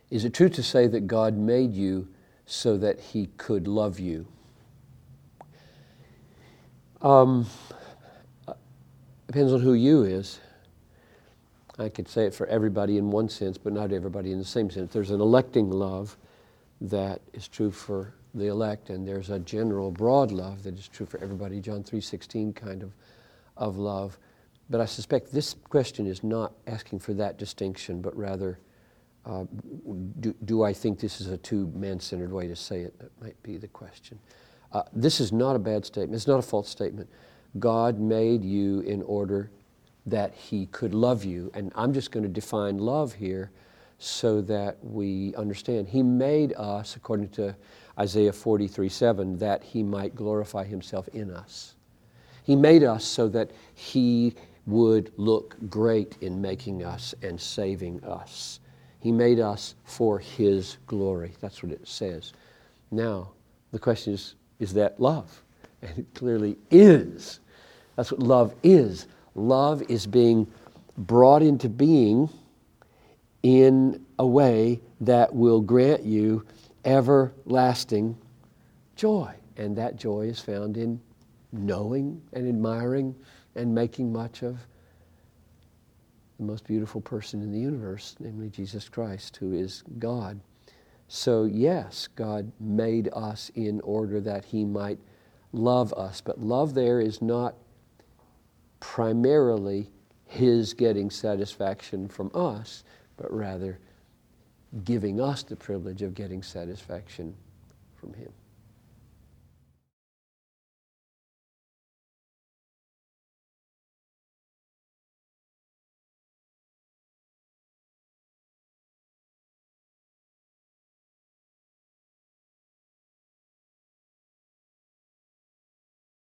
Is it true to say that God made you so that He could love you? Depends on who you is. I could say it for everybody in one sense, but not everybody in the same sense. There's an electing love that is true for the elect, and there's a general broad love that is true for everybody, John 3:16 kind of love. But I suspect this question is not asking for that distinction, but rather, do I think this is a too man-centered way to say it? That might be the question. This is not a bad statement. It's not a false statement. God made you in order that He could love you. And I'm just going to define love here so that we understand. He made us, according to Isaiah 43:7, that He might glorify Himself in us. He made us so that He would look great in making us and saving us. He made us for His glory. That's what it says. Now, the question is that love? And it clearly is. That's what love is. Love is being brought into being in a way that will grant you everlasting joy. And that joy is found in knowing and admiring and making much of the most beautiful person in the universe, namely Jesus Christ, who is God. So yes, God made us in order that He might love us. But love there is not primarily His getting satisfaction from us, but rather giving us the privilege of getting satisfaction from Him.